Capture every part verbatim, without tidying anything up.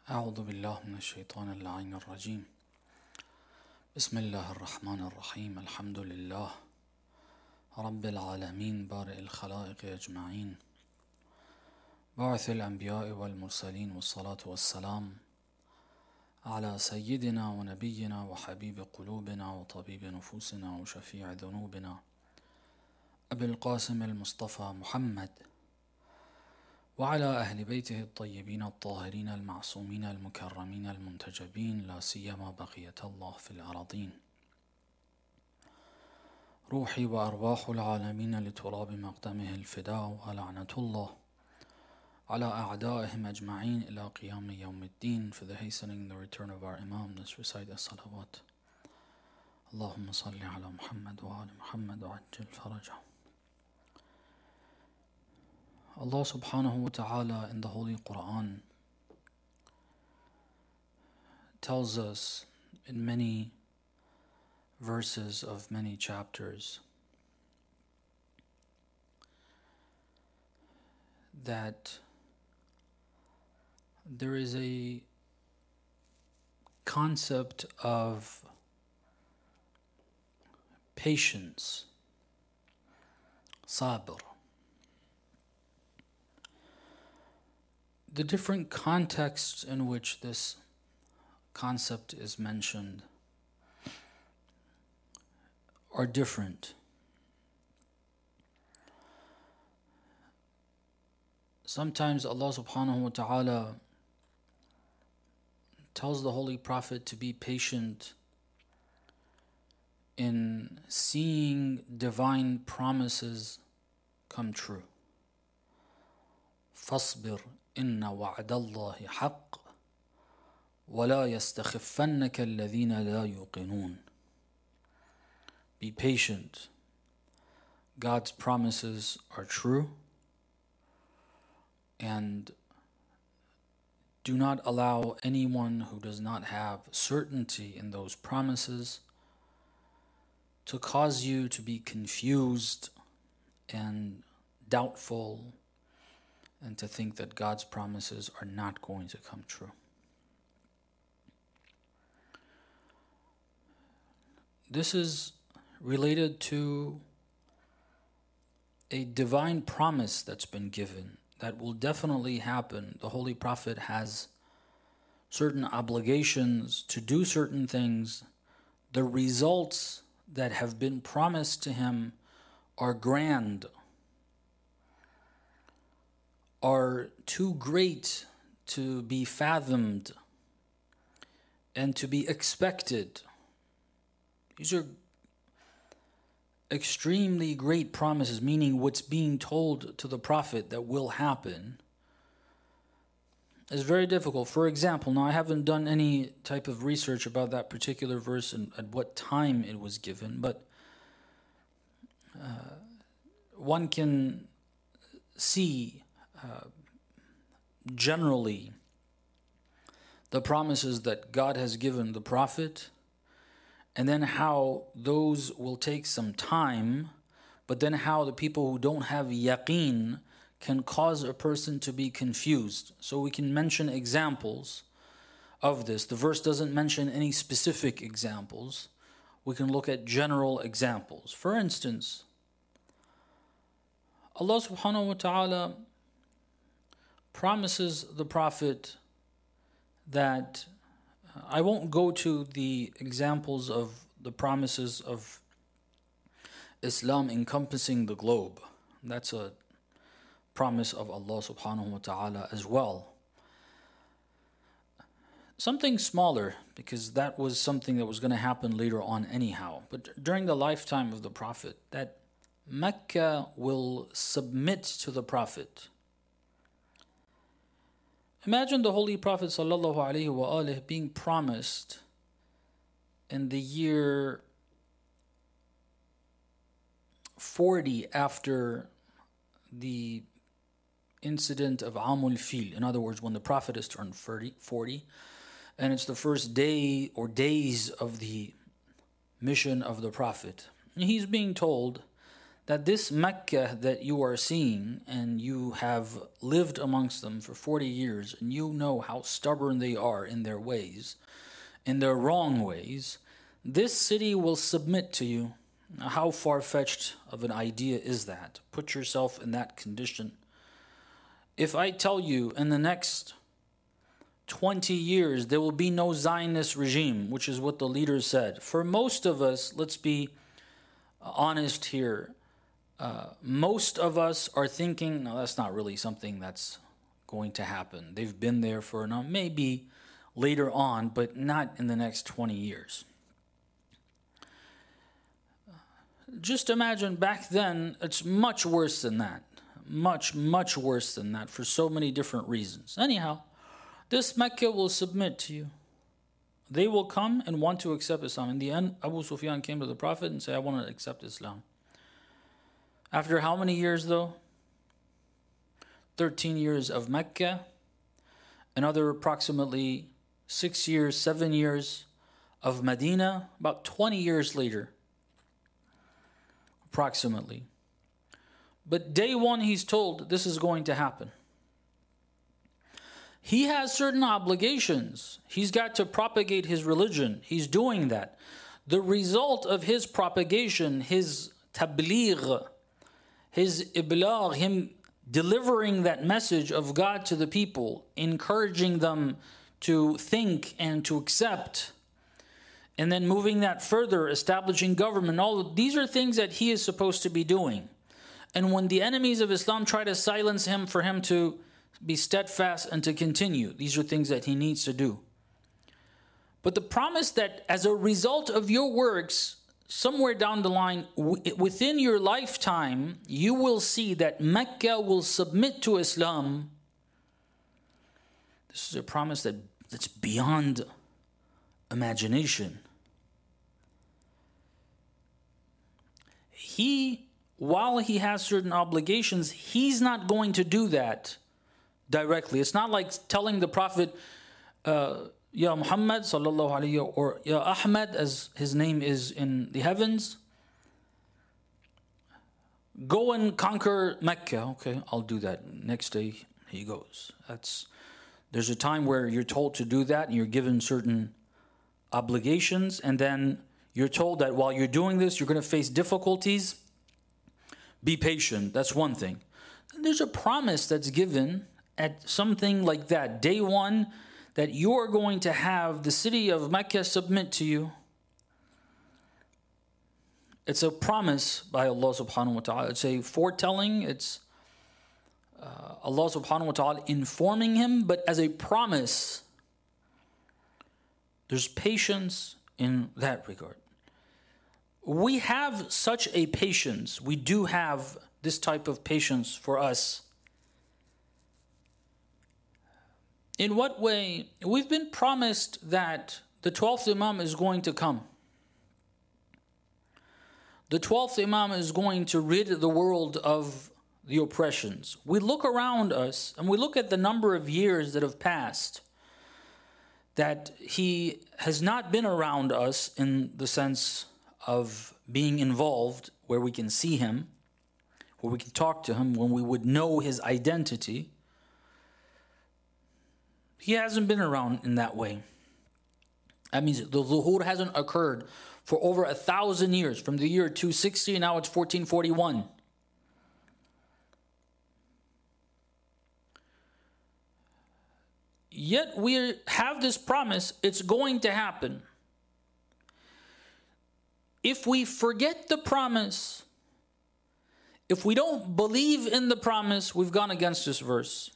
أعوذ بالله من الشيطان اللعين الرجيم. بسم الله الرحمن الرحيم. الحمد لله رب العالمين بارئ الخلائق أجمعين، باعث الأنبياء والمرسلين، والصلاة والسلام على سيدنا ونبينا وحبيب قلوبنا وطبيب نفوسنا وشفيع ذنوبنا أبي القاسم المصطفى محمد، وعلى أهل بيته الطيبين الطاهرين المعصومين المكرمين المنتجبين، لا سيما بقية الله في الأراضين. روحي وأرواح العالمين لتراب مقدمه الفداء، ولعنة الله على أعدائهم أجمعين إلى قيام يوم الدين. For the hastening the return of our Imam, let's recite the salawat. اللهم صل على محمد وآل محمد وعجل فرجه. Allah subhanahu wa ta'ala in the Holy Quran tells us in many verses of many chapters that there is a concept of patience, sabr. The different contexts in which this concept is mentioned are different. Sometimes Allah subhanahu wa ta'ala tells the Holy Prophet to be patient in seeing divine promises come true. فاصبر إن وعد الله حق ولا يستخفنك الذين لا يوقنون. Be patient. God's promises are true, and do not allow anyone who does not have certainty in those promises to cause you to be confused and doubtful, and to think that God's promises are not going to come true. This is related to a divine promise that's been given that will definitely happen. The Holy Prophet has certain obligations to do certain things. The results that have been promised to him are grand, are too great to be fathomed and to be expected. These are extremely great promises, meaning what's being told to the Prophet that will happen is very difficult. For example, now I haven't done any type of research about that particular verse and at what time it was given, but uh, one can see Uh, generally the promises that God has given the Prophet, and then how those will take some time, but then how the people who don't have yaqeen can cause a person to be confused. So we can mention examples of this. The verse doesn't mention any specific examples. We can look at general examples. For instance, Allah subhanahu wa ta'ala promises the Prophet that, uh, I won't go to the examples of the promises of Islam encompassing the globe. That's a promise of Allah subhanahu wa ta'ala as well. Something smaller, because that was something that was going to happen later on anyhow. But during the lifetime of the Prophet, that Mecca will submit to the Prophet. Imagine the Holy Prophet sallallahu alaihi wasallam being promised in the year forty after the incident of Amul Fil. In other words, when the Prophet has turned forty, and it's the first day or days of the mission of the Prophet. And he's being told that this Mecca that you are seeing, and you have lived amongst them for forty years, and you know how stubborn they are in their ways, in their wrong ways, this city will submit to you. Now, how far-fetched of an idea is that? Put yourself in that condition. If I tell you in the next twenty years there will be no Zionist regime, which is what the leader said, for most of us, let's be honest here, uh, most of us are thinking, no, that's not really something that's going to happen. They've been there for now, maybe later on, but not in the next twenty years. Just imagine back then, it's much worse than that. Much, much worse than that for so many different reasons. Anyhow, this Mecca will submit to you. They will come and want to accept Islam. In the end, Abu Sufyan came to the Prophet and said, I want to accept Islam. After how many years though? thirteen years of Mecca. Another approximately six years, seven years of Medina. About twenty years later. Approximately. But day one he's told this is going to happen. He has certain obligations. He's got to propagate his religion. He's doing that. The result of his propagation, his tabligh, his iblagh, him delivering that message of God to the people, encouraging them to think and to accept, and then moving that further, establishing government, all of these are things that he is supposed to be doing. And when the enemies of Islam try to silence him, for him to be steadfast and to continue, these are things that he needs to do. But the promise that as a result of your works, somewhere down the line, within your lifetime, you will see that Mecca will submit to Islam. This is a promise that, that's beyond imagination. He, while he has certain obligations, he's not going to do that directly. It's not like telling the Prophet, uh, Ya Muhammad sallallahu alayhi, or Ya Ahmad, as his name is in the heavens, go and conquer Mecca. Okay, I'll do that. Next day he goes. That's there's a time where you're told to do that, and you're given certain obligations, and then you're told that while you're doing this, you're going to face difficulties. Be patient. That's one thing. And there's a promise that's given at something like that, day one, that you're going to have the city of Mecca submit to you. It's a promise by Allah subhanahu wa ta'ala. It's a foretelling. It's uh, Allah subhanahu wa ta'ala informing him, but as a promise. There's patience in that regard. We have such a patience. We do have this type of patience for us. In what way? We've been promised that the twelfth Imam is going to come. The twelfth Imam is going to rid the world of the oppressions. We look around us and we look at the number of years that have passed, that he has not been around us in the sense of being involved, where we can see him, where we can talk to him, when we would know his identity. He hasn't been around in that way. That means the zuhur hasn't occurred for over a thousand years, from the year two sixty, and now it's fourteen forty-one. Yet we have this promise, it's going to happen. If we forget the promise, if we don't believe in the promise, we've gone against this verse.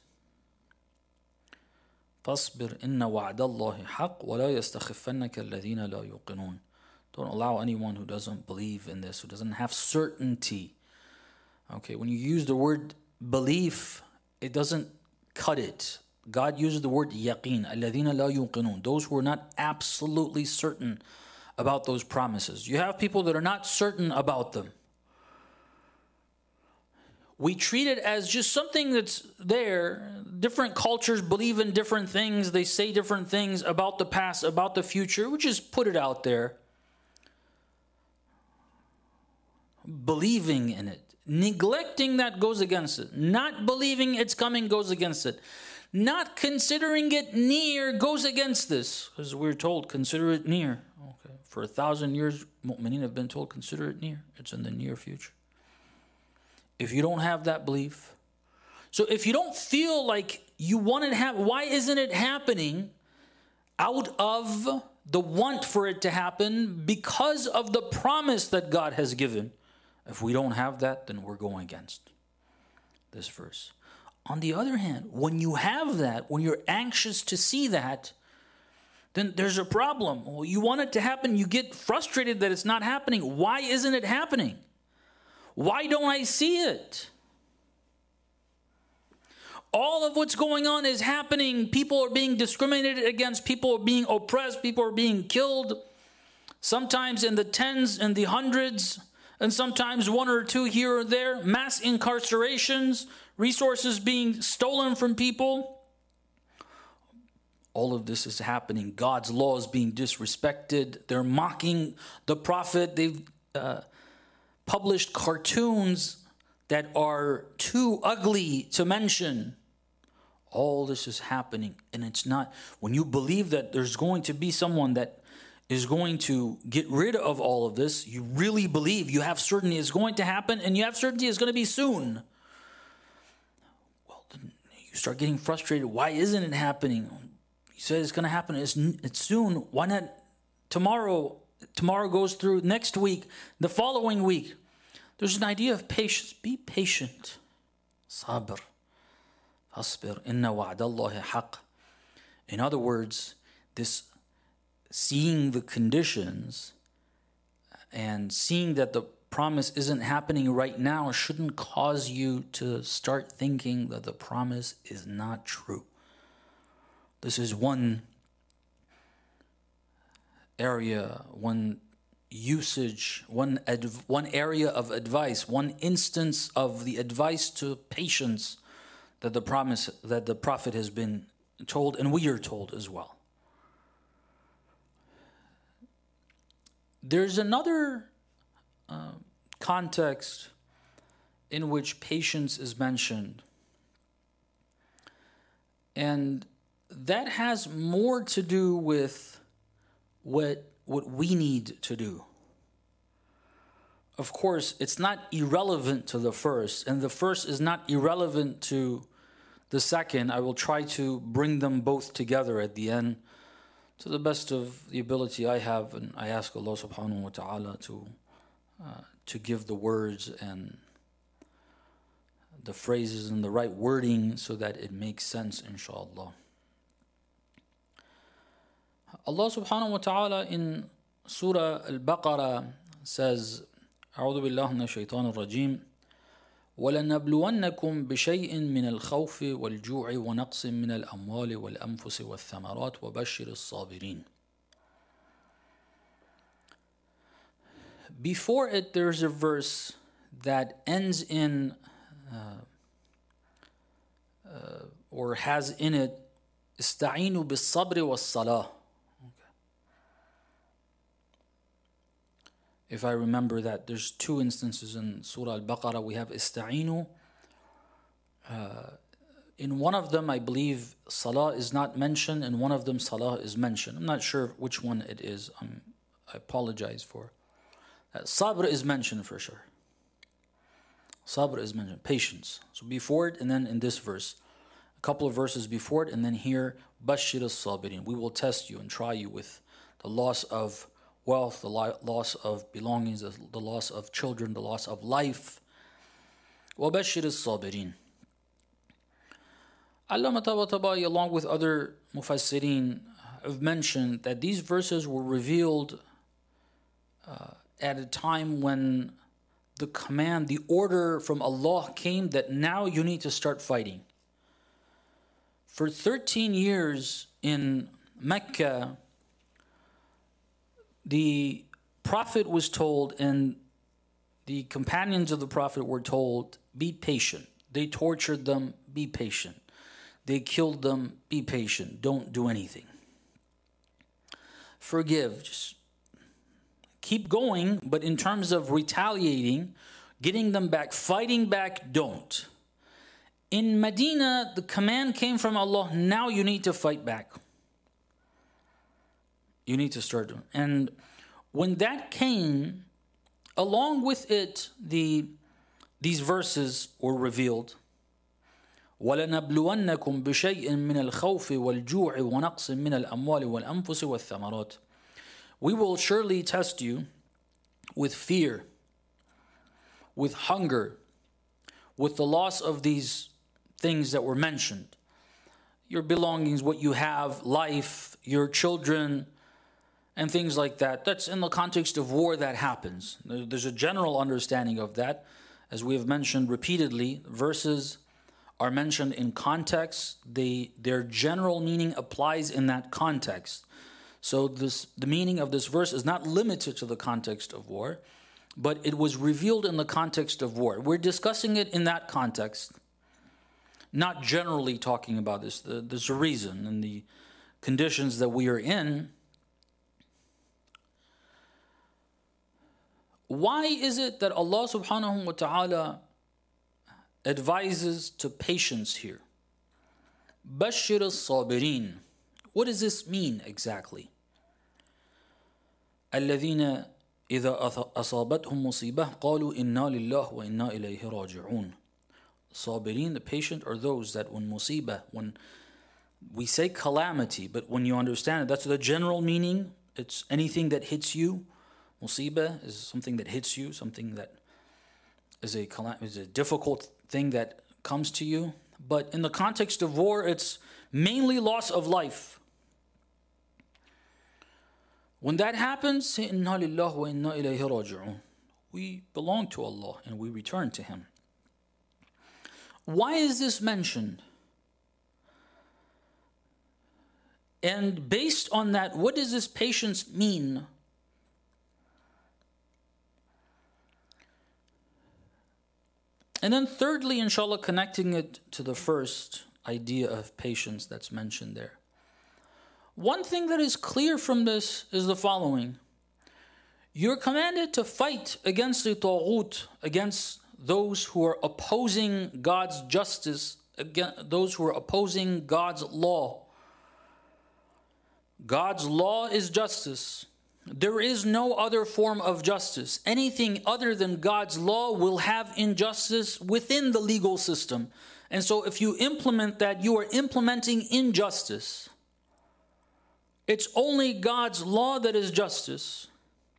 فَاصْبِرْ إِنَّ وَعْدَ اللَّهِ حَقٌّ وَلَا يَسْتَخِفَّنَّكَ الَّذِينَ لَا يُوقِنُونَ. Don't allow anyone who doesn't believe in this, who doesn't have certainty. Okay, when you use the word belief, it doesn't cut it. God uses the word yaqeen, الَّذِينَ لَا يُوقِنُونَ, those who are not absolutely certain about those promises. You have people that are not certain about them. We treat it as just something that's there. Different cultures believe in different things. They say different things about the past, about the future. We just put it out there. believing in it. Neglecting that goes against it. Not believing it's coming goes against it. Not considering it near goes against this. Because we're told, consider it near. Okay. For a thousand years, mu'mineen have been told, consider it near. It's in the near future. If you don't have that belief, so if you don't feel like you want it to happen, why isn't it happening? Out of the want for it to happen, because of the promise that God has given. If we don't have that, then we're going against this verse. On the other hand, when you have that, when you're anxious to see that, then there's a problem. Well, you want it to happen, you get frustrated that it's not happening. Why isn't it happening? Why don't I see it? All of what's going on is happening. People are being discriminated against. People are being oppressed. People are being killed. Sometimes in the tens and the hundreds, and sometimes one or two here or there. Mass incarcerations, resources being stolen from people. All of this is happening. God's law is being disrespected. They're mocking the Prophet. They've uh, published cartoons that are too ugly to mention. All this is happening, and it's not, when you believe that there's going to be someone that is going to get rid of all of this, you really believe, you have certainty it's going to happen, and you have certainty it's going to be soon. Well, then you start getting frustrated. Why isn't it happening? You said it's going to happen. It's, it's soon. Why not tomorrow? Tomorrow goes through next week, the following week. There's an idea of patience. Be patient. Sabr. Asbir. Inna wa'dallahi haqq. In other words, this seeing the conditions and seeing that the promise isn't happening right now shouldn't cause you to start thinking that the promise is not true. This is one area, one usage, one adv- one area of advice, one instance of the advice to patience that the promise that the Prophet has been told, and we are told as well. There's another uh, context in which patience is mentioned, and that has more to do with what what we need to do. Of course, it's not irrelevant to the first, and the first is not irrelevant to the second. I will try to bring them both together at the end to the best of the ability I have, and I ask Allah subhanahu wa ta'ala to uh, to give the words and the phrases and the right wording so that it makes sense, inshallah. Allah subhanahu wa ta'ala in Surah Al-Baqarah says, أعوذ بالله من الشيطان الرجيم وَلَنَبْلُوَنَّكُمْ بِشَيْءٍ مِّنَ الْخَوْفِ وَالْجُوعِ وَنَقْصٍ مِّنَ الْأَمْوَالِ وَالْأَنفُسِ وَالثَّمَرَاتِ وَبَشِّرِ الصَّابِرِينَ. Before it, there's a verse that ends in uh, uh, or has in it استعينوا بالصبر والصلاة. If I remember that, there's two instances in Surah Al-Baqarah. We have Ista'inu. Uh, in one of them, I believe Salah is not mentioned. In one of them, Salah is mentioned. I'm not sure which one it is. Um, I apologize for. Uh, Sabr is mentioned for sure. Sabr is mentioned. Patience. So before it, and then in this verse. A couple of verses before it, and then here, Bashir as-Sabirin. We will test you and try you with the loss of wealth, the loss of belongings, the loss of children, the loss of life. وَبَشِّرِ الصَّابِرِينَ. Allama Tabatabai, along with other mufassirin, have mentioned that these verses were revealed uh, at a time when the command, the order from Allah came that now you need to start fighting. For thirteen years in Mecca, the Prophet was told, and the companions of the Prophet were told, be patient. They tortured them, be patient. They killed them, be patient. Don't do anything. Forgive, just keep going, but in terms of retaliating, getting them back, fighting back, don't. In Medina, the command came from Allah, now you need to fight back. You need to start doing. And when that came, along with it, the these verses were revealed. وَلَنَبْلُوَنَّكُمْ بِشَيْءٍ مِّنَ الْخَوْفِ وَالْجُوعِ وَنَقْصٍ مِّنَ الْأَمْوَالِ وَالْأَنفُسِ وَالثَّمَرَاتِ. We will surely test you with fear, with hunger, with the loss of these things that were mentioned. Your belongings, what you have, life, your children, and things like that. That's in the context of war that happens. There's a general understanding of that. As we have mentioned repeatedly, verses are mentioned in context. They, their general meaning applies in that context. So this, the meaning of this verse is not limited to the context of war, but it was revealed in the context of war. We're discussing it in that context, not generally talking about this. There's a reason in the conditions that we are in. Why is it that Allah subhanahu wa ta'ala advises to patience here? Bashir as-sabirin. What does this mean exactly? الذين إذا أصابتهم مصيبة قالوا إنا لله وإنا إليه راجعون. Sabirin, the patient, are those that when musibah, when we say calamity, but when you understand it, that's the general meaning. It's anything that hits you. Musibah is something that hits you, something that is a, is a difficult thing that comes to you. But in the context of war, it's mainly loss of life. When that happens, say, Inna lillahi wa inna ilayhi raji'un. We belong to Allah and we return to Him. Why is this mentioned? And based on that, what does this patience mean? And then thirdly, inshallah, connecting it to the first idea of patience that's mentioned there. One thing that is clear from this is the following. You're commanded to fight against the taghut, against those who are opposing God's justice, against those who are opposing God's law. God's law is justice. There is no other form of justice. Anything other than God's law will have injustice within the legal system. And so if you implement that, you are implementing injustice. It's only God's law that is justice.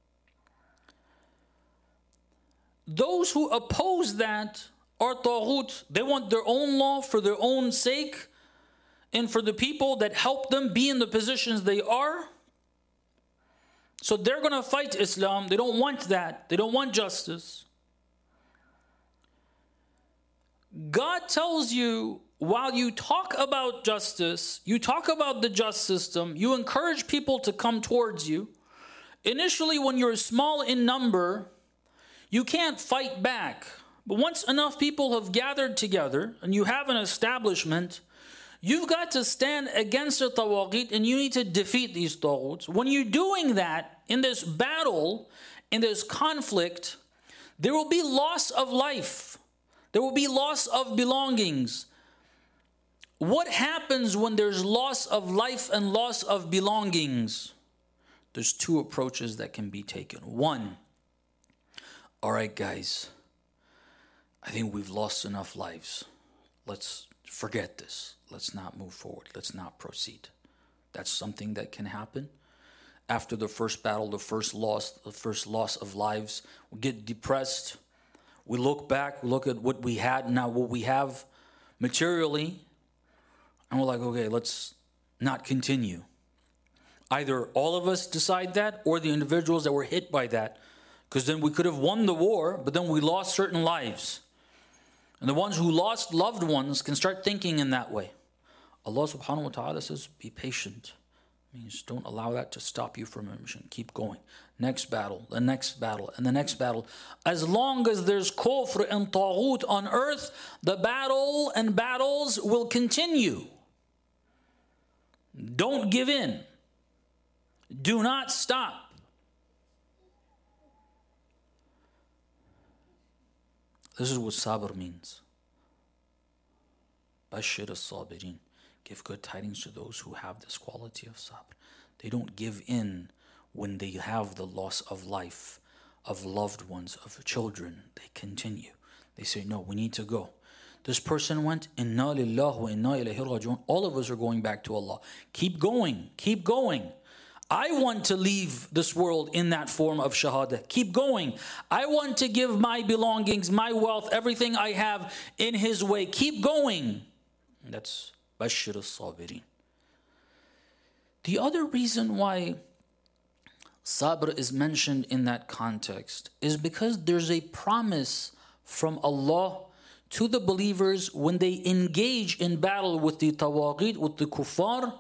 Those who oppose that are taghut. They want their own law for their own sake and for the people that help them be in the positions they are. So they're going to fight Islam. They don't want that. They don't want justice. God tells you, while you talk about justice, you talk about the just system, you encourage people to come towards you. Initially, when you're small in number, you can't fight back. But once enough people have gathered together and you have an establishment, you've got to stand against the tawaghit and you need to defeat these taghuts. When you're doing that, in this battle, in this conflict, there will be loss of life. There will be loss of belongings. What happens when there's loss of life and loss of belongings? There's two approaches that can be taken. One, all right, guys, I think we've lost enough lives. Let's forget this. Let's not move forward. Let's not proceed. That's something that can happen. After the first battle, the first loss, the first loss of lives, we get depressed. We look back, look at what we had, now what we have materially, and we're like, okay, let's not continue. Either all of us decide that or the individuals that were hit by that. Because then we could have won the war, but then we lost certain lives. And the ones who lost loved ones can start thinking in that way. Allah subhanahu wa ta'ala says, be patient. It means don't allow that to stop you from your mission. Keep going. Next battle, the next battle, and the next battle. As long as there's kufr and taghut on earth, the battle and battles will continue. Don't give in. Do not stop. This is what sabr means. Bashir as-sabirin. Give good tidings to those who have this quality of sabr. They don't give in when they have the loss of life, of loved ones, of children. They continue. They say, no, we need to go. This person went, inna lillah wa inna ilayhi raji'un. All of us are going back to Allah. Keep going, keep going. I want to leave this world in that form of shahada. Keep going. I want to give my belongings, my wealth, everything I have in His way. Keep going. That's Bashir as-sabirin. The other reason why sabr is mentioned in that context is because there's a promise from Allah to the believers when they engage in battle with the tawagid, with the kuffar,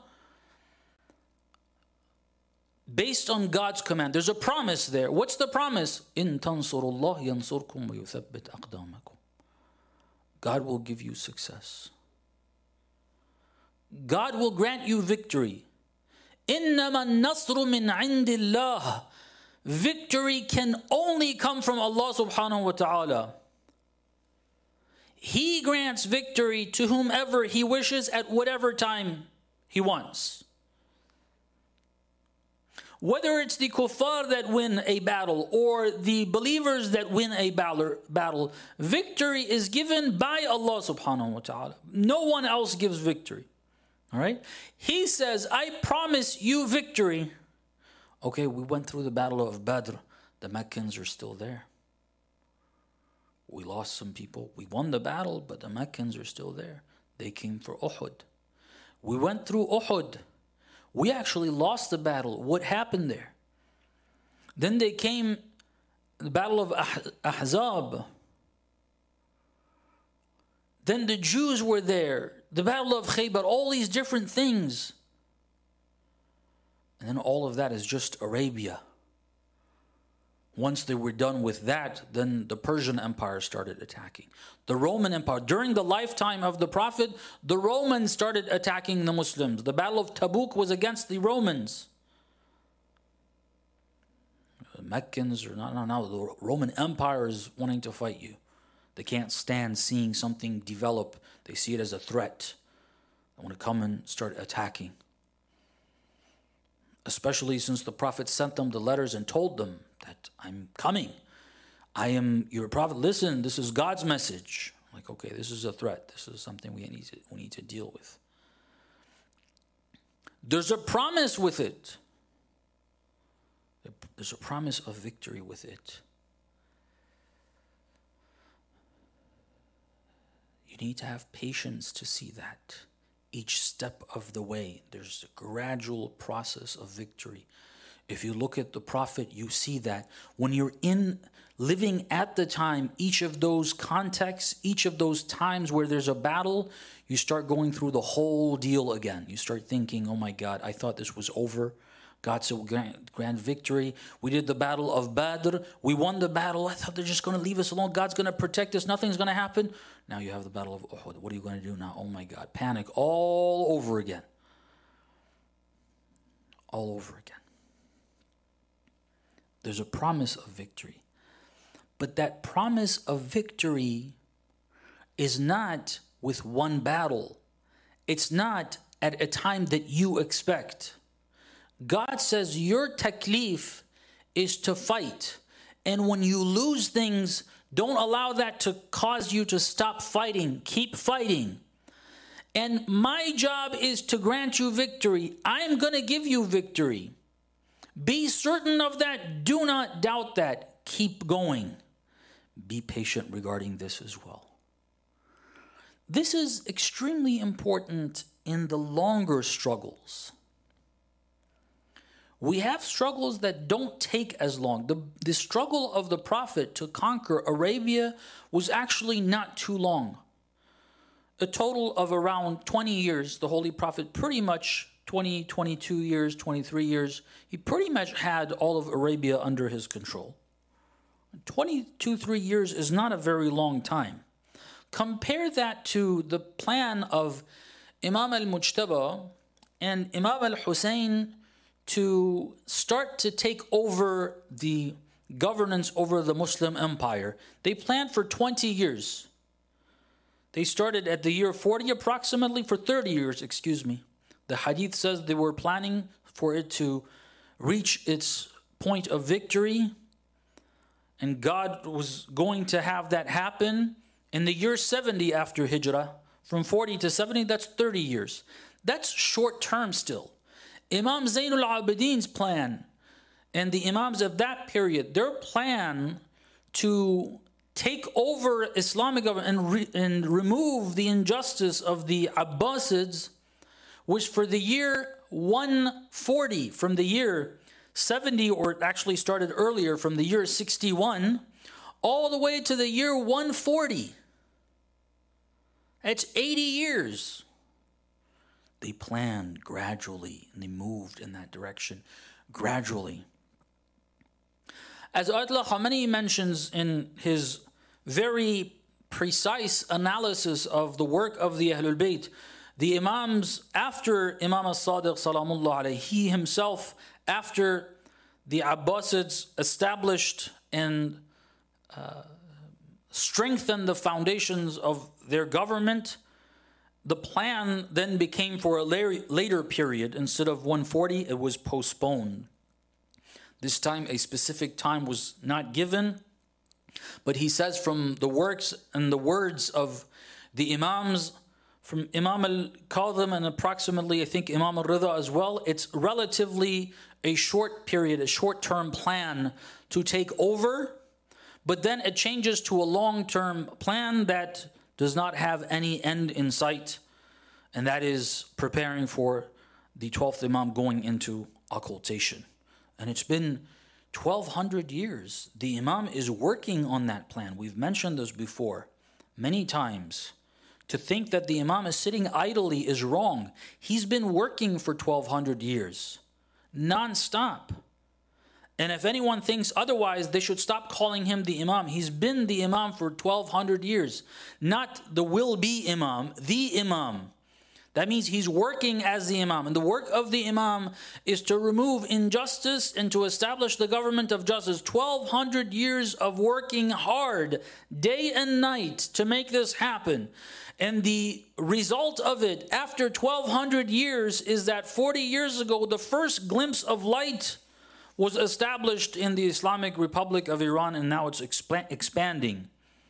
based on God's command. There's a promise there. What's the promise? In tansurullah yansurkum wa yuthabbit aqdamakum. God will give you success. God will grant you victory. Innama an-nasru min indillah. Victory can only come from Allah subhanahu wa ta'ala. He grants victory to whomever He wishes at whatever time He wants. Whether it's the kuffar that win a battle or the believers that win a battle, victory is given by Allah subhanahu wa ta'ala. No one else gives victory. All right? He says, I promise you victory. Okay, we went through the battle of Badr. The Meccans are still there. We lost some people. We won the battle, but the Meccans are still there. They came for Uhud. We went through Uhud. We actually lost the battle. What happened there? Then they came, the battle of Ahzab. Then the Jews were there. The battle of Khaybar. All these different things. And then all of that is just Arabia. Once they were done with that, then the Persian Empire started attacking. The Roman Empire, during the lifetime of the Prophet, the Romans started attacking the Muslims. The Battle of Tabuk was against the Romans. The Meccans are not, no, no, the Roman Empire is wanting to fight you. They can't stand seeing something develop. They see it as a threat. They want to come and start attacking. Especially since the Prophet sent them the letters and told them that I'm coming. I am your prophet. Listen, this is God's message. Like, okay, this is a threat. This is something we need to, we need to deal with. There's a promise with it. There's a promise of victory with it. You need to have patience to see that. Each step of the way, there's a gradual process of victory. If you look at the Prophet, you see that when you're in living at the time, each of those contexts, each of those times where there's a battle, you start going through the whole deal again. You start thinking, oh my God, I thought this was over. God said, grant, grant victory. We did the battle of Badr. We won the battle. I thought they're just going to leave us alone. God's going to protect us. Nothing's going to happen. Now you have the battle of Uhud. What are you going to do now? Oh my God. Panic all over again. All over again. There's a promise of victory. But that promise of victory is not with one battle. It's not at a time that you expect. God says your taklif is to fight. And when you lose things, don't allow that to cause you to stop fighting. Keep fighting. And my job is to grant you victory. I'm going to give you victory. Be certain of that. Do not doubt that. Keep going. Be patient regarding this as well. This is extremely important in the longer struggles. We have struggles that don't take as long. The, the struggle of the Prophet to conquer Arabia was actually not too long. A total of around twenty years, the Holy Prophet pretty much twenty, twenty-two years, twenty-three years, he pretty much had all of Arabia under his control. twenty-two, three years is not a very long time. Compare that to the plan of Imam al-Mujtaba and Imam al-Hussein to start to take over the governance over the Muslim empire. They planned for twenty years. They started at the year forty approximately, for thirty years, excuse me. The hadith says they were planning for it to reach its point of victory, and God was going to have that happen in the year seventy after Hijrah. From forty to seventy, that's thirty years. That's short term still. Imam Zainul Abidin's plan and the Imams of that period, their plan to take over Islamic government and, re- and remove the injustice of the Abbasids was for the year one forty, from the year seventy, or it actually started earlier, from the year sixty-one, all the way to the year one forty. It's eighty years. They planned gradually, and they moved in that direction gradually. As Ayatollah Khamenei mentions in his very precise analysis of the work of the Ahlul Bayt, the Imams after Imam al-Sadiq salamullah alayhi, he himself, after the Abbasids established and uh, strengthened the foundations of their government, the plan then became for a later period. Instead of one forty, it was postponed. This time, a specific time was not given. But he says from the works and the words of the Imams, from Imam al-Kadhim and approximately, I think, Imam al-Rida as well, it's relatively a short period, a short-term plan to take over. But then it changes to a long-term plan that does not have any end in sight. And that is preparing for the twelfth Imam going into occultation. And it's been twelve hundred years. The Imam is working on that plan. We've mentioned this before many times. To think that the Imam is sitting idly is wrong. He's been working for twelve hundred years, non-stop. And if anyone thinks otherwise, they should stop calling him the Imam. He's been the Imam for twelve hundred years. Not the will-be Imam, the Imam. That means he's working as the Imam. And the work of the Imam is to remove injustice and to establish the government of justice. twelve hundred years of working hard, day and night, to make this happen. And the result of it, after twelve hundred years, is that forty years ago, the first glimpse of light was established in the Islamic Republic of Iran, and now it's exp- expanding.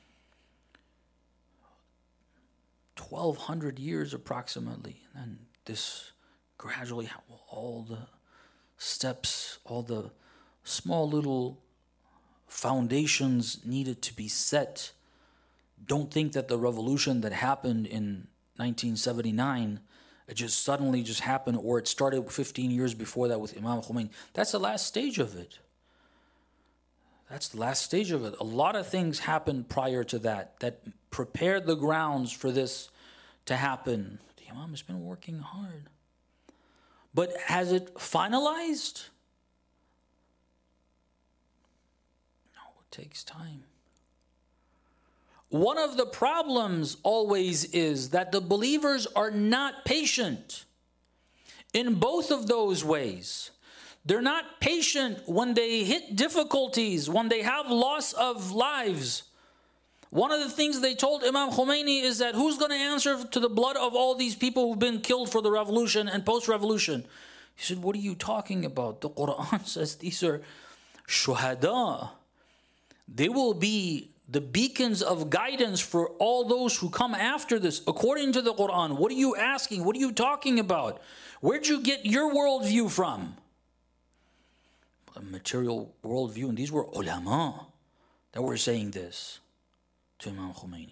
twelve hundred years approximately. And this gradually, all the steps, all the small little foundations needed to be set. Don't think that the revolution that happened in nineteen seventy-nine, it just suddenly just happened, or it started fifteen years before that with Imam Khomeini. That's the last stage of it. That's the last stage of it. A lot of things happened prior to that, that prepared the grounds for this to happen. The Imam has been working hard. But has it finalized? No, it takes time. One of the problems always is that the believers are not patient in both of those ways. They're not patient when they hit difficulties, when they have loss of lives. One of the things they told Imam Khomeini is that who's going to answer to the blood of all these people who've been killed for the revolution and post-revolution? He said, what are you talking about? The Quran says these are shuhada. They will be the beacons of guidance for all those who come after this, according to the Quran. What are you asking? What are you talking about? Where'd you get your worldview from? A material worldview, and these were ulama that were saying this to Imam Khomeini.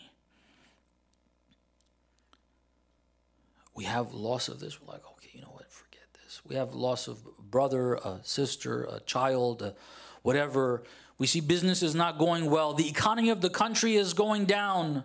We have loss of this. We're like, okay, you know what? Forget this. We have loss of a brother, a sister, a child, a whatever. We see business is not going well. The economy of the country is going down.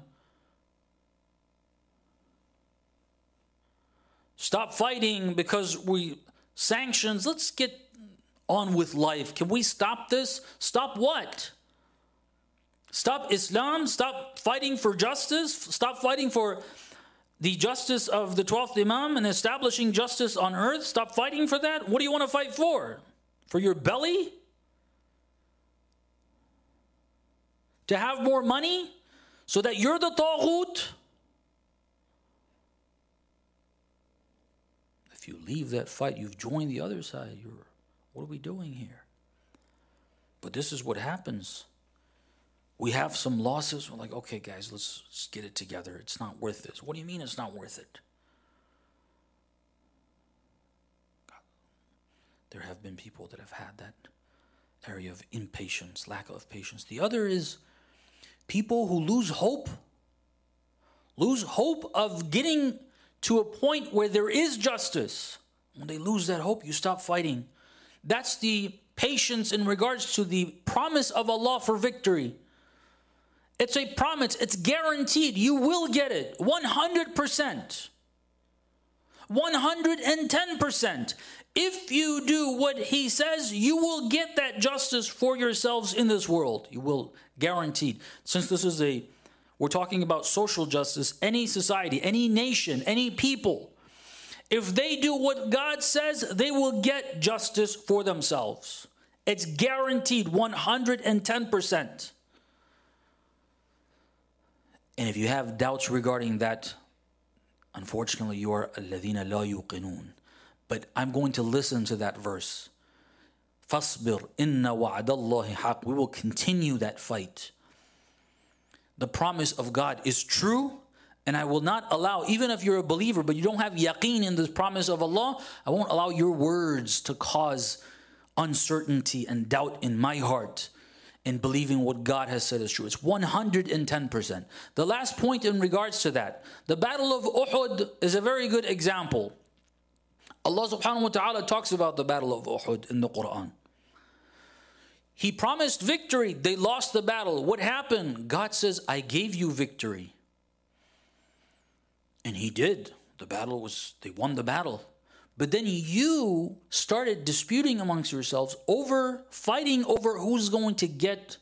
Stop fighting because we sanctions. Let's get on with life. Can we stop this? Stop what? Stop Islam? Stop fighting for justice? Stop fighting for the justice of the twelfth Imam and establishing justice on earth? Stop fighting for that? What do you want to fight for? For your belly? to have more money so that you're the taghut? If you leave that fight, you've joined the other side. You're, what are we doing here? But this is what happens. We have some losses. We're like, okay, guys, let's, let's get it together. It's not worth this. What do you mean it's not worth it? There have been people that have had that area of impatience, lack of patience. The other is people who lose hope, lose hope of getting to a point where there is justice. When they lose that hope, you stop fighting. That's the patience in regards to the promise of Allah for victory. It's a promise. It's guaranteed. You will get it. one hundred percent. one hundred ten percent. If you do what He says, you will get that justice for yourselves in this world. You will, guaranteed. Since this is a, we're talking about social justice, any society, any nation, any people, if they do what God says, they will get justice for themselves. It's guaranteed one hundred ten percent. And if you have doubts regarding that, unfortunately, you are الَّذِينَ لَا يُوقِنُونَ. But I'm going to listen to that verse. فَاصْبِرْ إِنَّ وَعْدَ اللَّهِ حَقٌّ. We will continue that fight. The promise of God is true, and I will not allow, even if you're a believer, but you don't have yaqeen in the promise of Allah, I won't allow your words to cause uncertainty and doubt in my heart in believing what God has said is true. It's one hundred ten percent. The last point in regards to that, the Battle of Uhud is a very good example. Allah subhanahu wa ta'ala talks about the Battle of Uhud in the Quran. He promised victory. They lost the battle. What happened? God says, I gave you victory. And He did. The battle was, they won the battle. But then you started disputing amongst yourselves over, fighting over who's going to get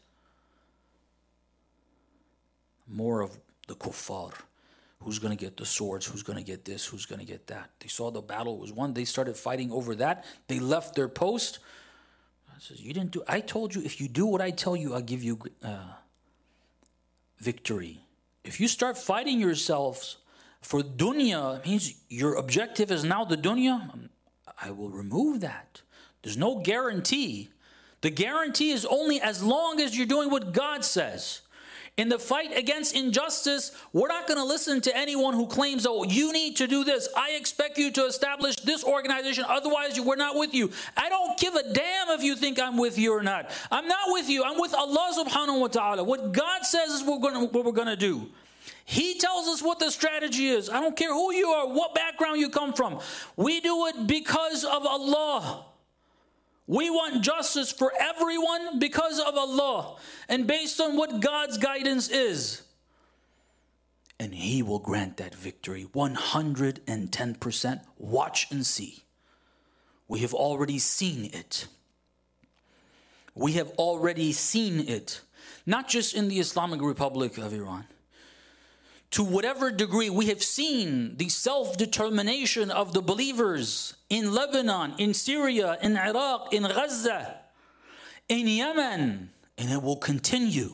more of the kuffar. Who's going to get the swords? Who's going to get this? Who's going to get that? They saw the battle was won. They started fighting over that. They left their post. God says, you didn't do, I told you, if you do what I tell you, I'll give you uh, victory. If you start fighting yourselves for dunya, it means your objective is now the dunya, I will remove that. There's no guarantee. The guarantee is only as long as you're doing what God says. In the fight against injustice, we're not going to listen to anyone who claims, oh, you need to do this. I expect you to establish this organization. Otherwise, we're not with you. I don't give a damn if you think I'm with you or not. I'm not with you. I'm with Allah subhanahu wa ta'ala. What God says is what we're going to, what we're going to do. He tells us what the strategy is. I don't care who you are, what background you come from. We do it because of Allah. We want justice for everyone because of Allah and based on what God's guidance is. And He will grant that victory one hundred ten percent. Watch and see. We have already seen it. We have already seen it. Not just in the Islamic Republic of Iran. To whatever degree we have seen the self-determination of the believers in Lebanon, in Syria, in Iraq, in Gaza, in Yemen, and it will continue.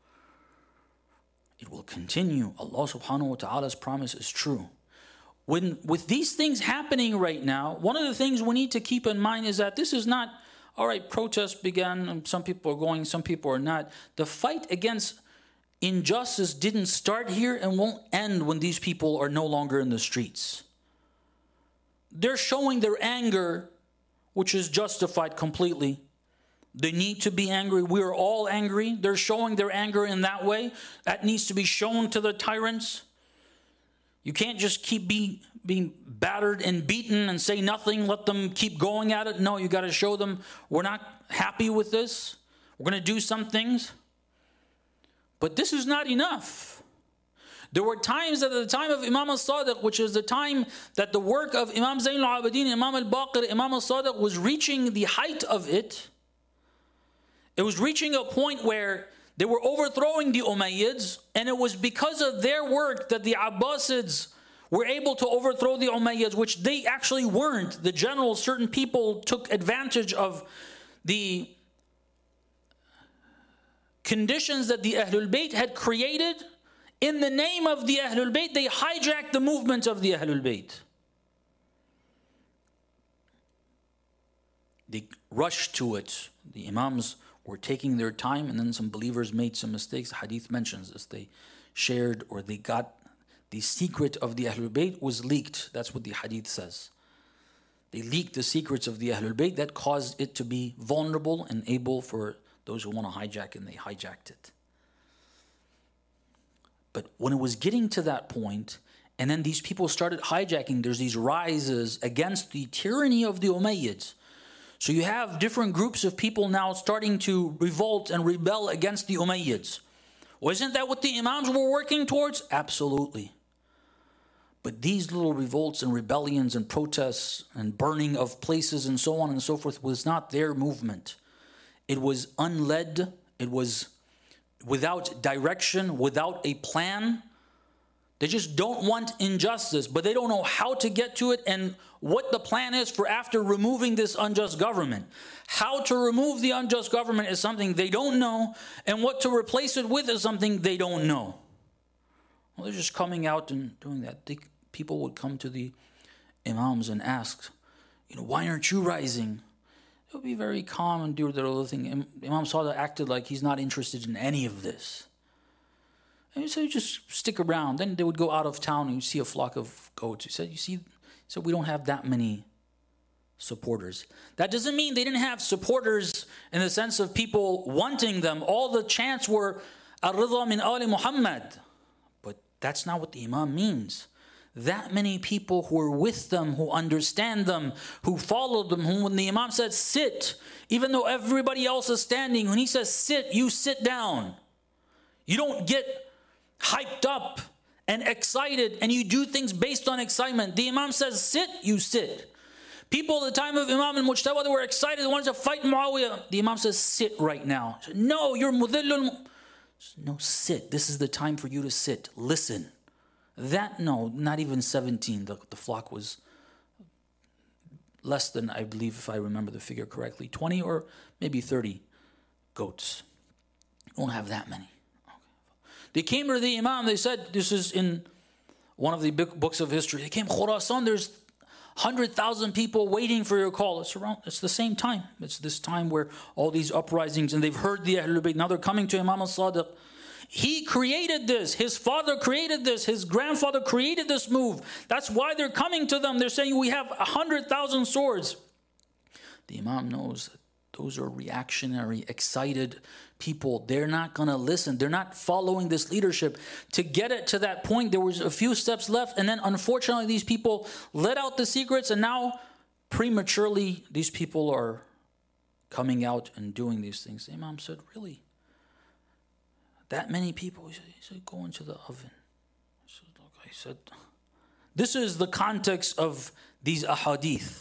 It will continue. Allah subhanahu wa ta'ala's promise is true. When, with these things happening right now, one of the things we need to keep in mind is that this is not, all right, protests began, and some people are going, some people are not. The fight against injustice didn't start here and won't end when these people are no longer in the streets. They're showing their anger, which is justified completely. They need to be angry. We are all angry. They're showing their anger in that way. That needs to be shown to the tyrants. You can't just keep be, being battered and beaten and say nothing, let them keep going at it. No, you got to show them we're not happy with this. We're going to do some things. But this is not enough. There were times at the time of Imam al-Sadiq, which is the time that the work of Imam Zayn al-Abidin, Imam al-Baqir, Imam al-Sadiq was reaching the height of it. It was reaching a point where they were overthrowing the Umayyads, and it was because of their work that the Abbasids were able to overthrow the Umayyads, which they actually weren't. The generals, certain people took advantage of the conditions that the Ahlul Bayt had created, in the name of the Ahlul Bayt, they hijacked the movement of the Ahlul Bayt. They rushed to it. The Imams were taking their time, and then some believers made some mistakes. Hadith mentions this. They shared, or they got the secret of the Ahlul Bayt was leaked. That's what the Hadith says. They leaked the secrets of the Ahlul Bayt. That caused it to be vulnerable and able for those who want to hijack, and they hijacked it. But when it was getting to that point, and then these people started hijacking, there's these rises against the tyranny of the Umayyads. So you have different groups of people now starting to revolt and rebel against the Umayyads. Wasn't that what the Imams were working towards? Absolutely. But these little revolts and rebellions and protests and burning of places and so on and so forth was not their movement. It was unled. It was without direction, without a plan. They just don't want injustice, but they don't know how to get to it and what the plan is for after removing this unjust government. How to remove the unjust government is something they don't know, and what to replace it with is something they don't know. Well, they're just coming out and doing that. They, people would come to the Imams and ask, you know, why aren't you rising? They'll be very calm and do their little thing. Imam Sadiq acted like he's not interested in any of this. And so you just stick around. Then they would go out of town and you see a flock of goats. He said, you see, so we don't have that many supporters. That doesn't mean they didn't have supporters in the sense of people wanting them. All the chants were Ar-Ridha min Ali Muhammad. But that's not what the Imam means. That many people who are with them, who understand them, who follow them, who when the Imam said sit, even though everybody else is standing, when he says sit, you sit down. You don't get hyped up and excited and you do things based on excitement. The Imam says sit, you sit. People at the time of Imam al-Mujtaba, they were excited, they wanted to fight Muawiyah. The Imam says sit right now. Said, no, you're mudhillun. No, sit. This is the time for you to sit. Listen. That, no, not even seventeen. The, the flock was less than, I believe, if I remember the figure correctly, twenty or maybe thirty goats. You won't have that many. They came to the Imam, they said, this is in one of the big books of history. They came, Khurasan, there's one hundred thousand people waiting for your call. It's around, it's the same time. It's this time where all these uprisings, and they've heard the Ahlul Bayt. Now they're coming to Imam al-Sadiq. He created this. His father created this. His grandfather created this move. That's why they're coming to them. They're saying, we have one hundred thousand swords. The Imam knows that those are reactionary, excited people. They're not going to listen. They're not following this leadership. To get it to that point, there was a few steps left. And then, unfortunately, these people let out the secrets. And now, prematurely, these people are coming out and doing these things. The Imam said, really? That many people? He said, he said go into the oven. I said, look, I said, this is the context of these ahadith.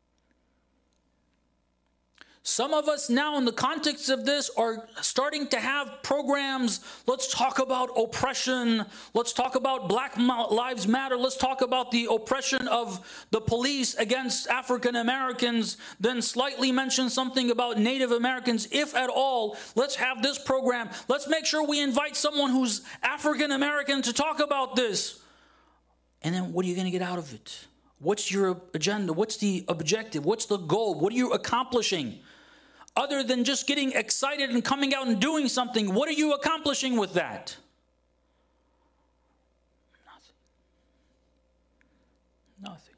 Some of us now in the context of this are starting to have programs. Let's talk about oppression. Let's talk about Black Lives Matter. Let's talk about the oppression of the police against African Americans. Then slightly mention something about Native Americans, if at all. Let's have this program. Let's make sure we invite someone who's African American to talk about this. And then what are you going to get out of it? What's your agenda? What's the objective? What's the goal? What are you accomplishing? Other than just getting excited and coming out and doing something, what are you accomplishing with that? Nothing. Nothing.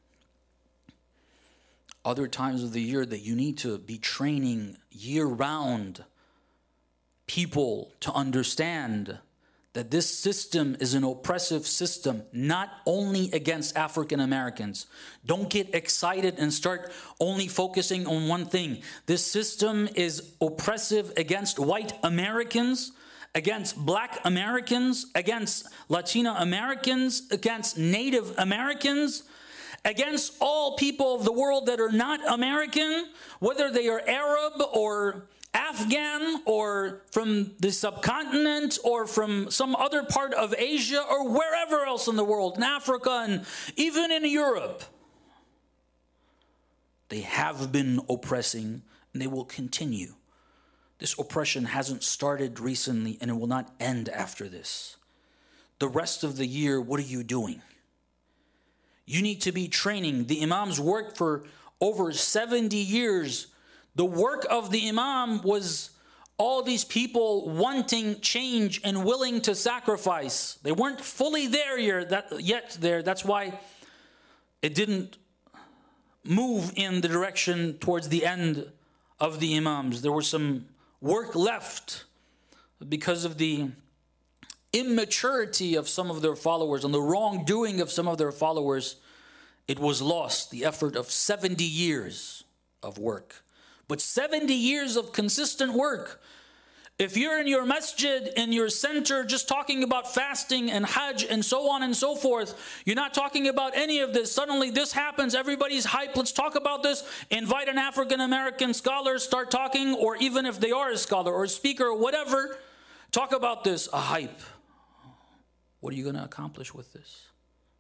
Other times of the year that you need to be training year-round people to understand that this system is an oppressive system, not only against African Americans. Don't get excited and start only focusing on one thing. This system is oppressive against white Americans, against Black Americans, against Latino Americans, against Native Americans, against all people of the world that are not American, whether they are Arab or Afghan or from the subcontinent or from some other part of Asia or wherever else in the world, in Africa and even in Europe. They have been oppressing and they will continue. This oppression hasn't started recently and it will not end after this. The rest of the year, what are you doing? You need to be training. The Imams worked for over seventy years. The work of the Imam was all these people wanting change and willing to sacrifice. They weren't fully there yet there. That's why it didn't move in the direction towards the end of the Imams. There was some work left because of the immaturity of some of their followers and the wrongdoing of some of their followers. It was lost, the effort of seventy years of work. But seventy years of consistent work. If you're in your masjid, in your center, just talking about fasting and hajj and so on and so forth, you're not talking about any of this. Suddenly this happens, everybody's hyped, let's talk about this. Invite an African American scholar, start talking, or even if they are a scholar or a speaker or whatever, talk about this, a hype. What are you going to accomplish with this?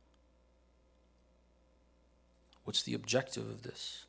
What's the objective of this?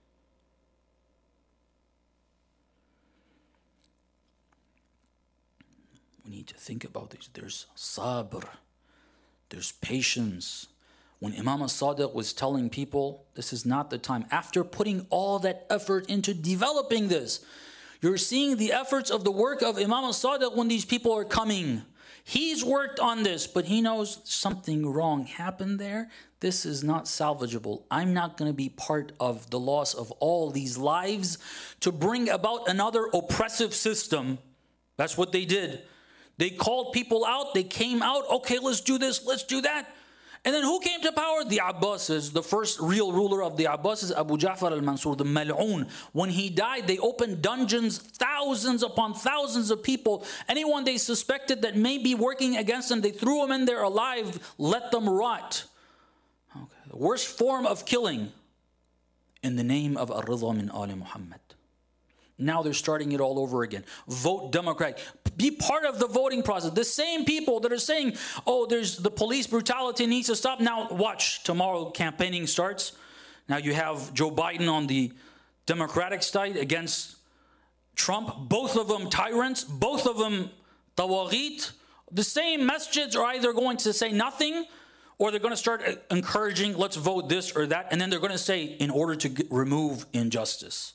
We need to think about this. There's sabr. There's patience. When Imam al-Sadiq was telling people, this is not the time. After putting all that effort into developing this, you're seeing the efforts of the work of Imam al-Sadiq when these people are coming. He's worked on this, but he knows something wrong happened there. This is not salvageable. I'm not going to be part of the loss of all these lives to bring about another oppressive system. That's what they did. They called people out. They came out. Okay, let's do this. Let's do that. And then who came to power? The Abbasids. The first real ruler of the Abbasids, Abu Ja'far al-Mansur, the Mal'un. When he died, they opened dungeons, thousands upon thousands of people. Anyone they suspected that may be working against them, they threw them in there alive, let them rot. Okay. The worst form of killing in the name of Ar-Ridha min Ali Muhammad. Now they're starting it all over again. Vote Democratic. Be part of the voting process. The same people that are saying, oh, there's the police brutality needs to stop. Now watch, tomorrow campaigning starts. Now you have Joe Biden on the Democratic side against Trump. Both of them tyrants. Both of them tawaghit. The same masjids are either going to say nothing or they're going to start encouraging, let's vote this or that. And then they're going to say, in order to get, remove injustice.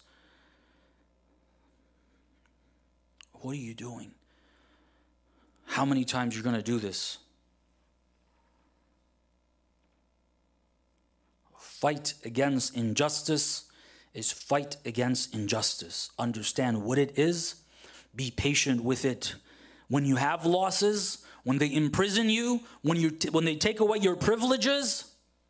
What are you doing? How many times you're going to do this? Fight against injustice is fight against injustice. Understand what it is. Be patient with it. When you have losses, when they imprison you, when you t- when they take away your privileges,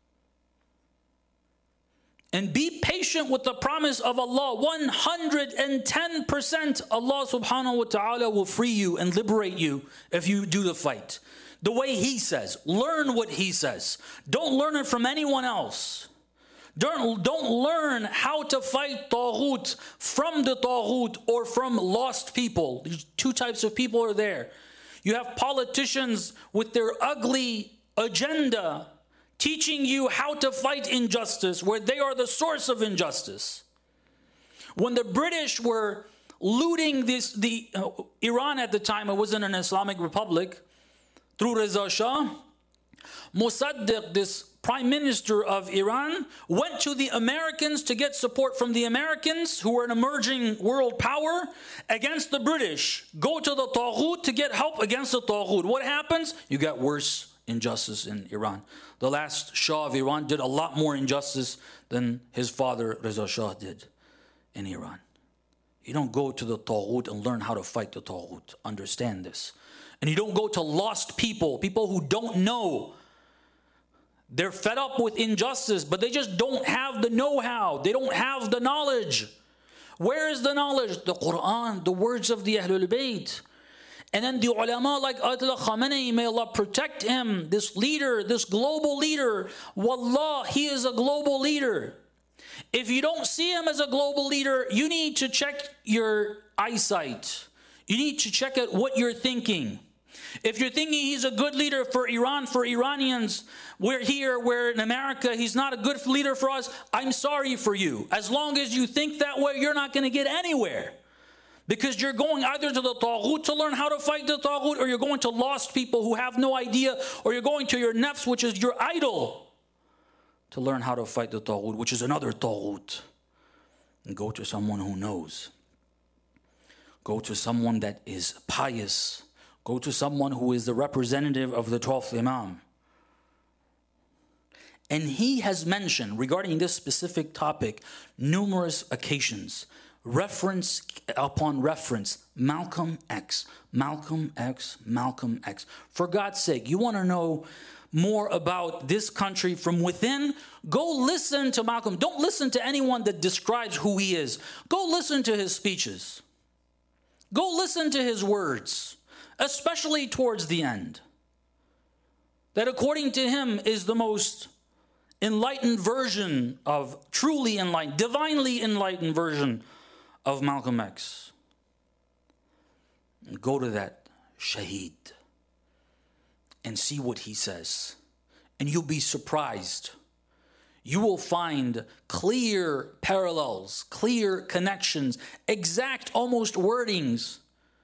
and be patient with the promise of Allah. one hundred ten percent Allah subhanahu wa ta'ala will free you and liberate you if you do the fight. The way He says. Learn what He says. Don't learn it from anyone else. Don't, don't learn how to fight Taghut from the Taghut or from lost people. These two types of people are there. You have politicians with their ugly agenda teaching you how to fight injustice where they are the source of injustice. When the British were looting this, the uh, Iran at the time, it wasn't an Islamic republic, through Reza Shah, Mossadegh, this prime minister of Iran, went to the Americans to get support from the Americans, who were an emerging world power, against the British. Go to the Taghut to get help against the Taghut. What happens? You got worse injustice in Iran. The last Shah of Iran did a lot more injustice than his father Reza Shah did in Iran. You don't go to the Taghut and learn how to fight the Taghut. Understand this. And you don't go to lost people, people who don't know. They're fed up with injustice, but they just don't have the know-how. They don't have the knowledge. Where is the knowledge? The Quran, the words of the Ahlul Bayt. And then the ulama like Ayatollah Khamenei, may Allah protect him, this leader, this global leader. Wallah, he is a global leader. If you don't see him as a global leader, you need to check your eyesight. You need to check out what you're thinking. If you're thinking he's a good leader for Iran, for Iranians, we're here, we're in America, he's not a good leader for us, I'm sorry for you. As long as you think that way, you're not going to get anywhere. Because you're going either to the Taghut to learn how to fight the Taghut, or you're going to lost people who have no idea, or you're going to your nafs, which is your idol, to learn how to fight the Taghut, which is another Taghut. And go to someone who knows. Go to someone that is pious. Go to someone who is the representative of the twelfth Imam. And he has mentioned, regarding this specific topic, numerous occasions. Reference upon reference. Malcolm X. Malcolm X. Malcolm X. For God's sake, you want to know more about this country from within? Go listen to Malcolm. Don't listen to anyone that describes who he is. Go listen to his speeches. Go listen to his words, especially towards the end. That according to him is the most enlightened version of, truly enlightened, divinely enlightened version of Malcolm X. Go to that Shaheed and see what he says. And you'll be surprised. You will find clear parallels, clear connections, exact almost wordings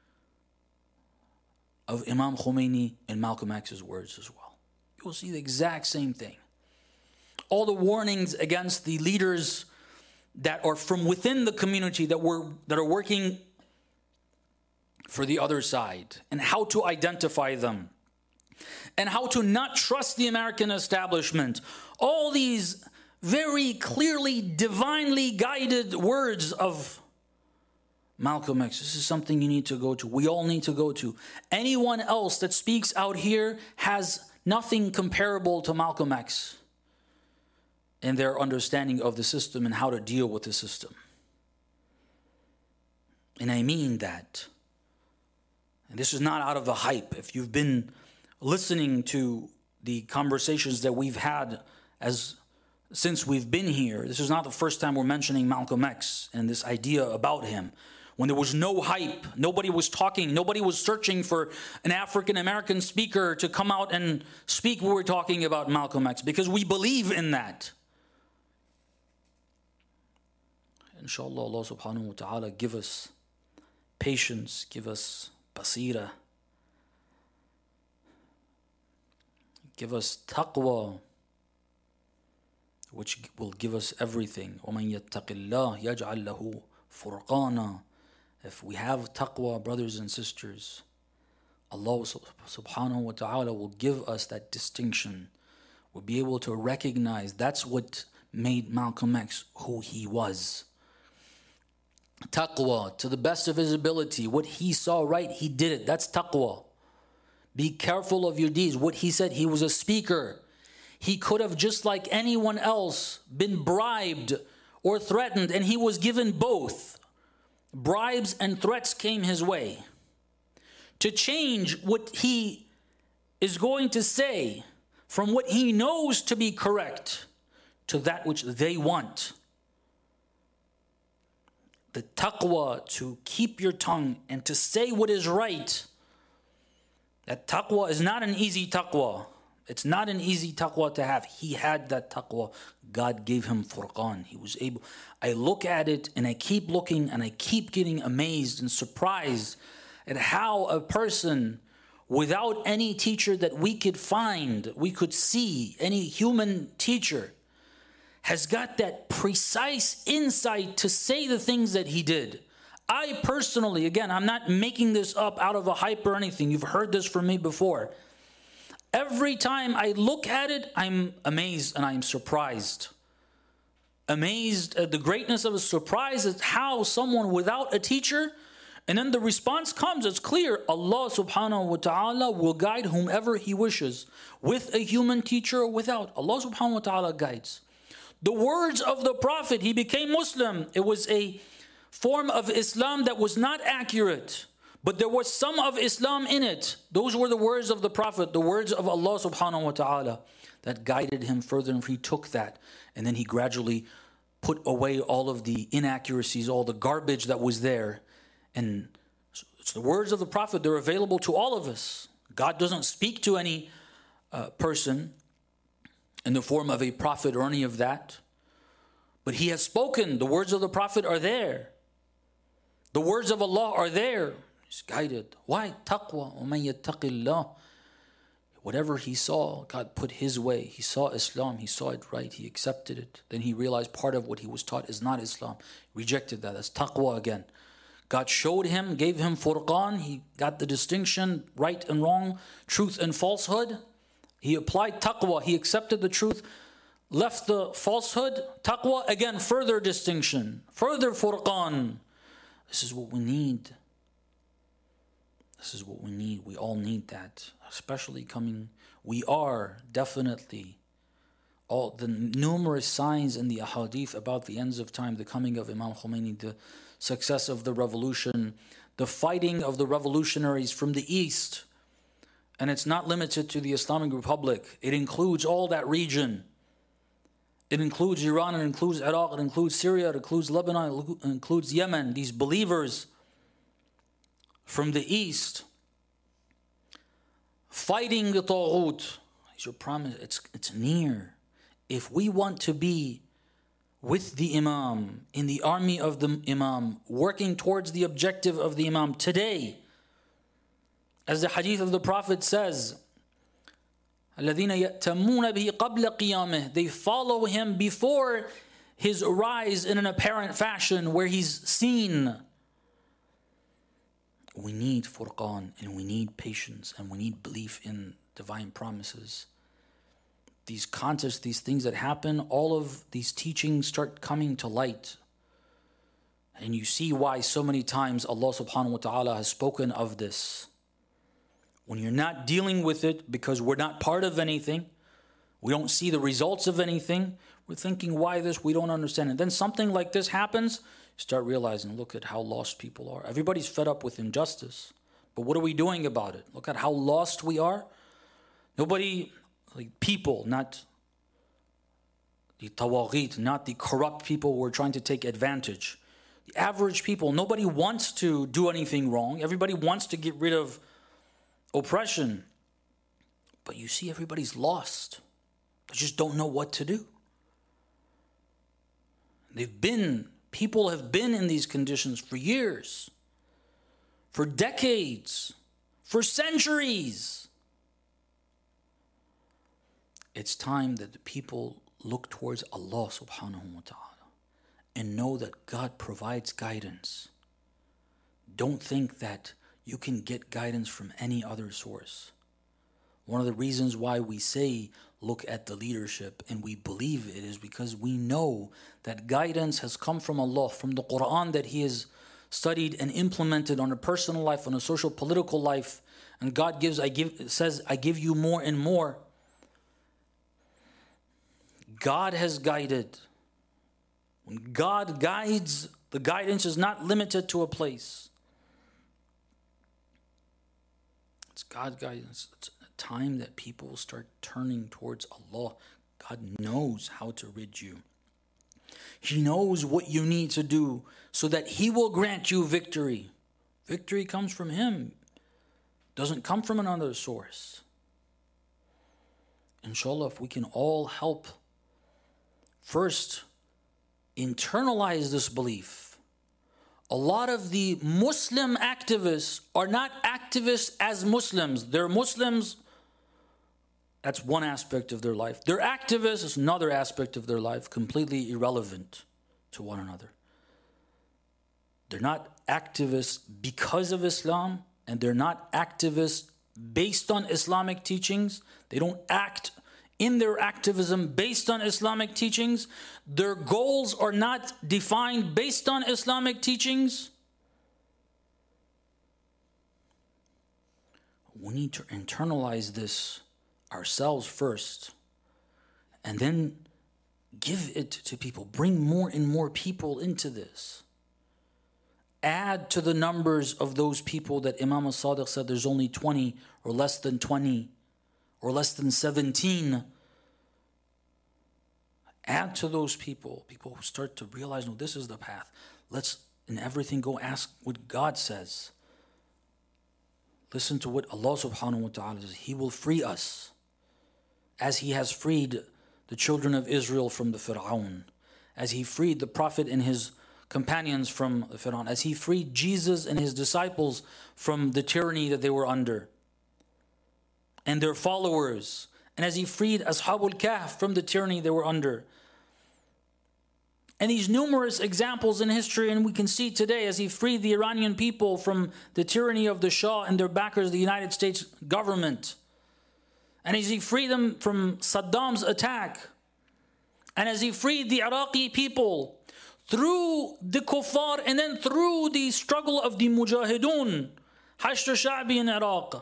of Imam Khomeini and Malcolm X's words as well. You will see the exact same thing. All the warnings against the leaders that are from within the community that were that are working for the other side, and how to identify them, and how to not trust the American establishment. All these very clearly, divinely guided words of Malcolm X. This is something you need to go to. We all need to go to. Anyone else that speaks out here has nothing comparable to Malcolm X in their understanding of the system and how to deal with the system. And I mean that. And this is not out of the hype. If you've been listening to the conversations that we've had as since we've been here, this is not the first time we're mentioning Malcolm X and this idea about him. When there was no hype, nobody was talking, nobody was searching for an African-American speaker to come out and speak, we were talking about Malcolm X, because we believe in that. Inshallah, Allah subhanahu wa ta'ala give us patience, give us basira, give us taqwa, which will give us everything. وَمَنْ يَتَّقِ اللَّهِ يَجْعَلْ لَهُ فُرْقَانًا. If we have taqwa, brothers and sisters, Allah subhanahu wa ta'ala will give us that distinction. We'll be able to recognize that's what made Malcolm X who he was. Taqwa, to the best of his ability. What he saw right, he did it. That's taqwa. Be careful of your deeds. What he said, he was a speaker. He could have, just like anyone else, been bribed or threatened, and he was given both. Bribes and threats came his way. To change what he is going to say from what he knows to be correct to that which they want. The taqwa, to keep your tongue and to say what is right. That taqwa is not an easy taqwa. It's not an easy taqwa to have. He had that taqwa. God gave him furqan. He was able. I look at it and I keep looking and I keep getting amazed and surprised at how a person without any teacher that we could find, we could see, any human teacher, has got that precise insight to say the things that he did. I personally, again, I'm not making this up out of a hype or anything. You've heard this from me before. Every time I look at it, I'm amazed and I'm surprised. Amazed at the greatness of his surprise at how someone without a teacher, and then the response comes, it's clear, Allah subhanahu wa ta'ala will guide whomever he wishes, with a human teacher or without. Allah subhanahu wa ta'ala guides. The words of the Prophet, he became Muslim. It was a form of Islam that was not accurate, but there was some of Islam in it. Those were the words of the Prophet, the words of Allah subhanahu wa ta'ala that guided him further, and he took that. And then he gradually put away all of the inaccuracies, all the garbage that was there. And it's the words of the Prophet, they're available to all of us. God doesn't speak to any uh, person in the form of a prophet or any of that. But he has spoken. The words of the Prophet are there. The words of Allah are there. He's guided. Why? Taqwa. وَمَن يَتَّقِ اللَّهِ. Whatever he saw, God put his way. He saw Islam, he saw it right, he accepted it. Then he realized part of what he was taught is not Islam. Rejected that. That's taqwa again. God showed him, gave him furqan. He got the distinction, right and wrong, truth and falsehood. He applied taqwa. He accepted the truth, left the falsehood. Taqwa, again, further distinction, further furqan. This is what we need. This is what we need. We all need that, especially coming. We are definitely all the numerous signs in the ahadith about the ends of time, the coming of Imam Khomeini, the success of the revolution, the fighting of the revolutionaries from the east. And it's not limited to the Islamic Republic. It includes all that region. It includes Iran, it includes Iraq, it includes Syria, it includes Lebanon, it includes Yemen. These believers from the east fighting the Taghut. It's your promise. It's, it's near. If we want to be with the Imam, in the army of the Imam, working towards the objective of the Imam today, as the hadith of the Prophet says, الَّذِينَ يَأْتَمُّونَ بِهِ قَبْلَ قِيَامِهِ. They follow him before his rise in an apparent fashion where he's seen. We need furqan, and we need patience, and we need belief in divine promises. These contests, these things that happen, all of these teachings start coming to light. And you see why so many times Allah subhanahu wa ta'ala has spoken of this. When you're not dealing with it because we're not part of anything, we don't see the results of anything, we're thinking, why this? We don't understand. And then something like this happens, you start realizing, look at how lost people are. Everybody's fed up with injustice. But what are we doing about it? Look at how lost we are. Nobody, like people, not the tawaghit, not the corrupt people who are trying to take advantage. The average people, nobody wants to do anything wrong. Everybody wants to get rid of oppression. But you see, everybody's lost. They just don't know what to do. They've been, people have been in these conditions for years, for decades, for centuries. It's time that the people look towards Allah subhanahu wa ta'ala and know that God provides guidance. Don't think that you can get guidance from any other source. One of the reasons why we say look at the leadership and we believe it is because we know that guidance has come from Allah, from the Quran that He has studied and implemented on a personal life, on a social political life. And God gives, I give, says, I give you more and more. God has guided. When God guides, the guidance is not limited to a place. It's God's guidance. It's a time that people start turning towards Allah. God knows how to rid you. He knows what you need to do so that He will grant you victory. Victory comes from Him. Doesn't come from another source. Inshallah, if we can all help first internalize this belief. A lot of the Muslim activists are not activists as Muslims. They're Muslims. That's one aspect of their life. They're activists is another aspect of their life, completely irrelevant to one another. They're not activists because of Islam, and they're not activists based on Islamic teachings. They don't act in their activism based on Islamic teachings. Their goals are not defined based on Islamic teachings. We need to internalize this ourselves first, and then give it to people. Bring more and more people into this. Add to the numbers of those people that Imam al-Sadiq said there's only twenty or less than twenty or less than seventeen. Add to those people, people who start to realize, no, this is the path. Let's, in everything, go ask what God says. Listen to what Allah subhanahu wa ta'ala says. He will free us as He has freed the children of Israel from the Fir'aun, as He freed the Prophet and his companions from Fir'aun, as he freed Jesus and his disciples from the tyranny that they were under, and their followers, and as he freed Ashabul Kahf from the tyranny they were under. And these numerous examples in history, and we can see today, as he freed the Iranian people from the tyranny of the Shah and their backers, the United States government. And as he freed them from Saddam's attack. And as he freed the Iraqi people through the kuffar and then through the struggle of the Mujahideen, Hashr Sha'bi in Iraq.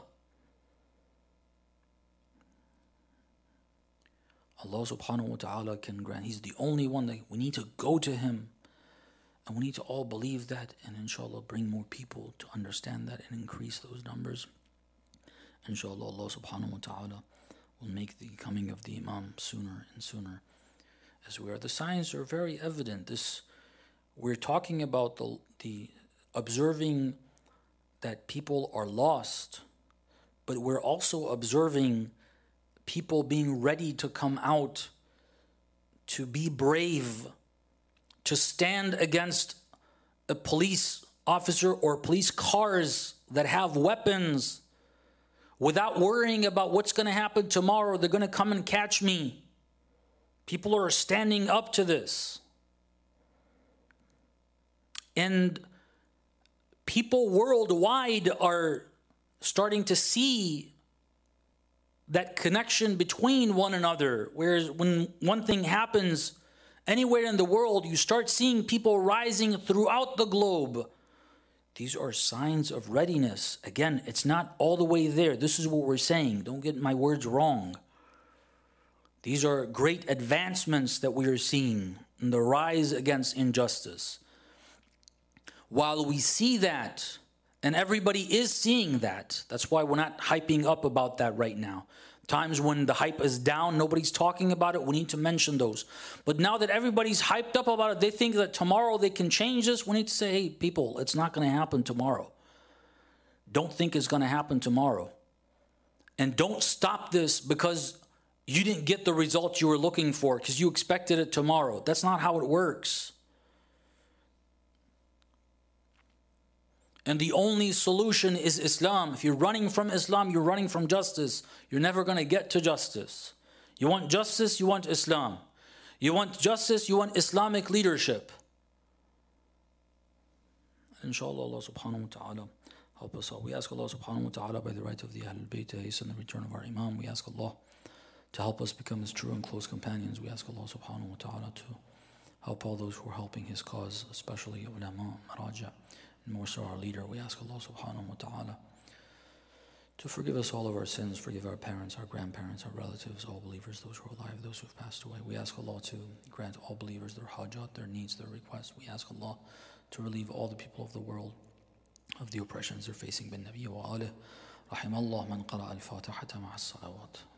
Allah subhanahu wa ta'ala can grant. He's the only one that we need to go to him. And we need to all believe that, and inshallah bring more people to understand that and increase those numbers. Inshallah, Allah subhanahu wa ta'ala will make the coming of the Imam sooner and sooner. As we are, the signs are very evident. This, we're talking about the, the observing that people are lost, but we're also observing people being ready to come out, to be brave, to stand against a police officer or police cars that have weapons without worrying about what's going to happen tomorrow. They're going to come and catch me. People are standing up to this. And people worldwide are starting to see that connection between one another. Whereas when one thing happens anywhere in the world, you start seeing people rising throughout the globe. These are signs of readiness. Again, it's not all the way there. This is what we're saying. Don't get my words wrong. These are great advancements that we are seeing in the rise against injustice. While we see that, and everybody is seeing that, that's why we're not hyping up about that right now. Times when the hype is down, nobody's talking about it, we need to mention those. But now that everybody's hyped up about it, they think that tomorrow they can change this, we need to say, hey, people, it's not going to happen tomorrow. Don't think it's going to happen tomorrow. And don't stop this because you didn't get the result you were looking for because you expected it tomorrow. That's not how it works. And the only solution is Islam. If you're running from Islam, you're running from justice. You're never going to get to justice. You want justice, you want Islam. You want justice, you want Islamic leadership. Inshallah, Allah subhanahu wa ta'ala help us all. We ask Allah subhanahu wa ta'ala by the right of the Ahlul Bayt to hasten the return of our Imam. We ask Allah to help us become his true and close companions. We ask Allah subhanahu wa ta'ala to help all those who are helping his cause, especially ulama, maraja, and more so our leader. We ask Allah subhanahu wa ta'ala to forgive us all of our sins, forgive our parents, our grandparents, our relatives, all believers, those who are alive, those who have passed away. We ask Allah to grant all believers their hajat, their needs, their requests. We ask Allah to relieve all the people of the world of the oppressions they're facing. Bin Nabi wa alih. Rahim Allah man qara al-Fatihata ma'a as-salawat.